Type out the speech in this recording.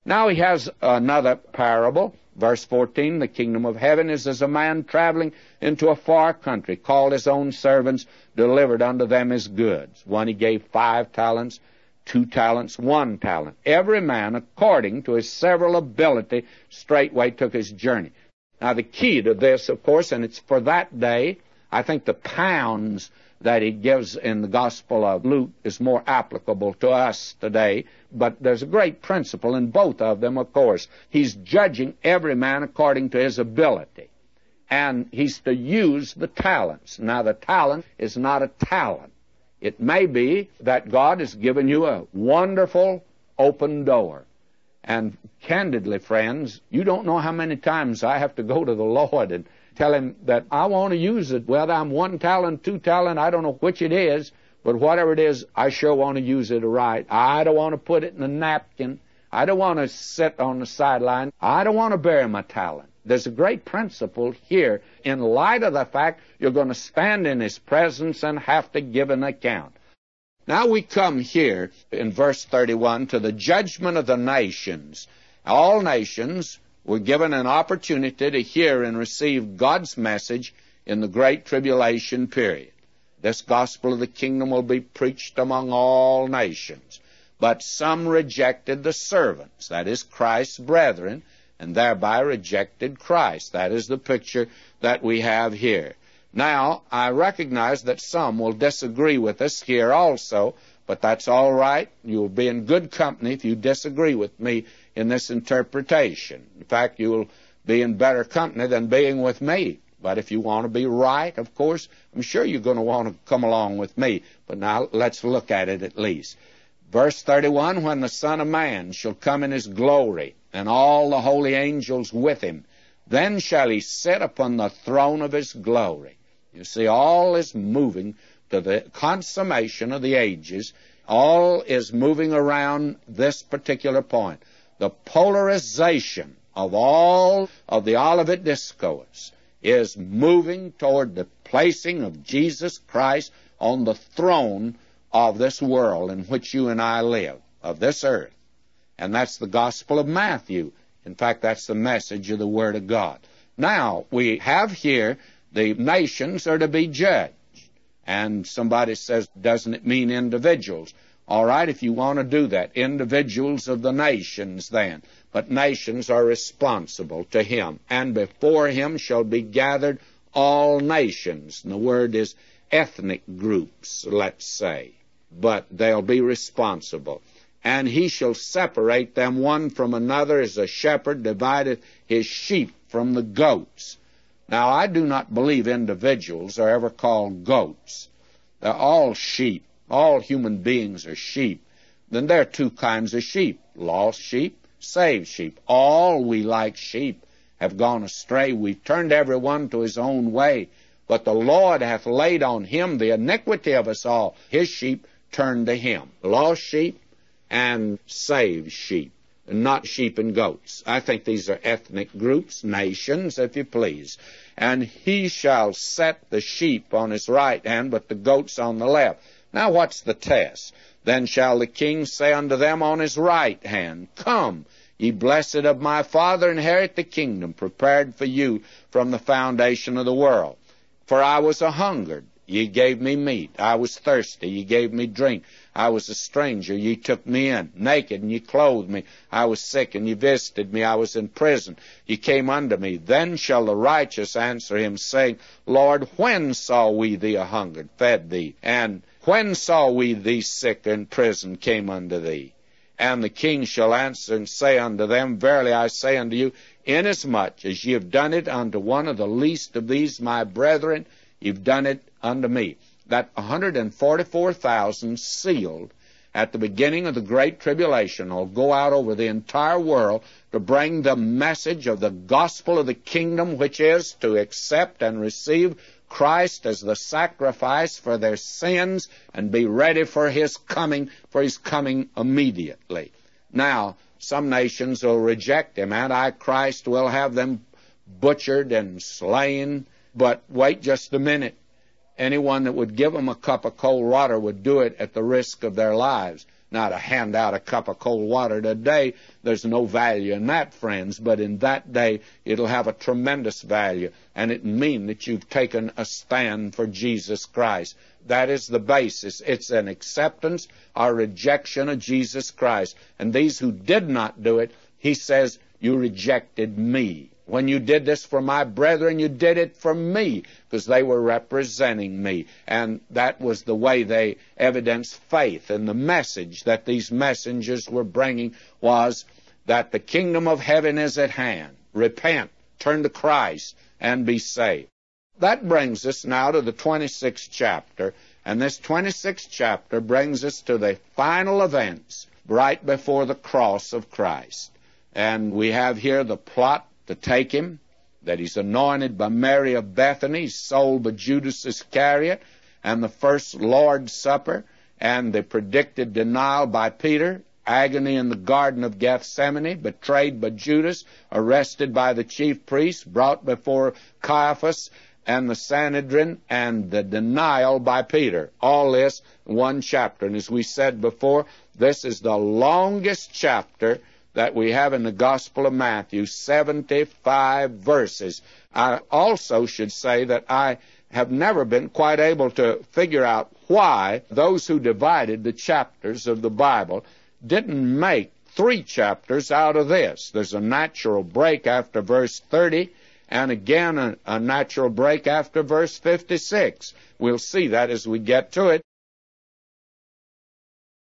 Now he has another parable. Verse 14, the kingdom of heaven is as a man traveling into a far country, called his own servants, delivered unto them his goods. One he gave 5 talents, 2 talents, 1 talent. Every man according to his several ability straightway took his journey. Now the key to this, of course, and it's for that day, I think the pounds that he gives in the Gospel of Luke is more applicable to us today, but there's a great principle in both of them, of course. He's judging every man according to his ability, and he's to use the talents. Now, the talent is not a talent. It may be that God has given you a wonderful open door, and candidly, friends, you don't know how many times I have to go to the Lord and tell him that I want to use it, whether I'm 1 talent, 2 talent, I don't know which it is, but whatever it is, I sure want to use it right. I don't want to put it in a napkin. I don't want to sit on the sideline. I don't want to bury my talent. There's a great principle here in light of the fact you're going to stand in his presence and have to give an account. Now we come here in verse 31 to the judgment of the nations. All nations were given an opportunity to hear and receive God's message in the Great Tribulation period. This gospel of the kingdom will be preached among all nations. But some rejected the servants, that is Christ's brethren, and thereby rejected Christ. That is the picture that we have here. Now, I recognize that some will disagree with us here also, but that's all right. You'll be in good company if you disagree with me in this interpretation. In fact, you'll be in better company than being with me. But if you want to be right, of course, I'm sure you're going to want to come along with me. But now let's look at it at least. Verse 31, when the Son of Man shall come in his glory, and all the holy angels with him, then shall he sit upon the throne of his glory. You see, all is moving to the consummation of the ages. All is moving around this particular point. The polarization of all of the Olivet Discourse is moving toward the placing of Jesus Christ on the throne of this world in which you and I live, of this earth. And that's the Gospel of Matthew. In fact, that's the message of the Word of God. Now, we have here the nations are to be judged. And somebody says, doesn't it mean individuals? All right, if you want to do that, individuals of the nations then. But nations are responsible to him. And before him shall be gathered all nations. And the word is ethnic groups, let's say. But they'll be responsible. And he shall separate them one from another as a shepherd divideth his sheep from the goats. Now, I do not believe individuals are ever called goats. They're all sheep. All human beings are sheep. Then there are 2 kinds of sheep, lost sheep, saved sheep. All we like sheep have gone astray. We've turned every one to his own way. But the Lord hath laid on him the iniquity of us all. His sheep turned to him. Lost sheep and saved sheep, not sheep and goats. I think these are ethnic groups, nations, if you please. And he shall set the sheep on his right hand, but the goats on the left. Now what's the test? Then shall the king say unto them on his right hand, Come, ye blessed of my Father, inherit the kingdom prepared for you from the foundation of the world. For I was a-hungered, ye gave me meat. I was thirsty, ye gave me drink. I was a stranger, ye took me in. Naked, and ye clothed me. I was sick, and ye visited me. I was in prison, ye came unto me. Then shall the righteous answer him, saying, Lord, when saw we thee a-hungered, fed thee? And when saw we thee sick in prison, came unto thee? And the king shall answer and say unto them, Verily I say unto you, inasmuch as ye have done it unto one of the least of these my brethren, you've done it unto me. That 144,000 sealed at the beginning of the Great Tribulation will go out over the entire world to bring the message of the gospel of the kingdom, which is to accept and receive Christ as the sacrifice for their sins and be ready for his coming immediately. Now, some nations will reject him. Antichrist will have them butchered and slain. But wait just a minute. Anyone that would give them a cup of cold water would do it at the risk of their lives. Now, to hand out a cup of cold water today, there's no value in that, friends, but in that day, it'll have a tremendous value, and it means that you've taken a stand for Jesus Christ. That is the basis. It's an acceptance or rejection of Jesus Christ. And these who did not do it, he says, you rejected me. When you did this for my brethren, you did it for me, because they were representing me. And that was the way they evidenced faith. And the message that these messengers were bringing was that the kingdom of heaven is at hand. Repent, turn to Christ, and be saved. That brings us now to the 26th chapter. And this 26th chapter brings us to the final events right before the cross of Christ. And we have here the plot to take him, that he's anointed by Mary of Bethany, sold by Judas Iscariot, and the first Lord's Supper, and the predicted denial by Peter, agony in the Garden of Gethsemane, betrayed by Judas, arrested by the chief priests, brought before Caiaphas and the Sanhedrin, and the denial by Peter. All this one chapter. And as we said before, this is the longest chapter that we have in the Gospel of Matthew, 75 verses. I also should say that I have never been quite able to figure out why those who divided the chapters of the Bible didn't make 3 chapters out of this. There's a natural break after verse 30, and again a natural break after verse 56. We'll see that as we get to it.